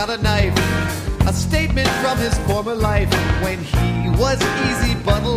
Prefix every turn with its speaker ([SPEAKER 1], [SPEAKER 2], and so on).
[SPEAKER 1] out a knife, a statement from his former life when he was easy but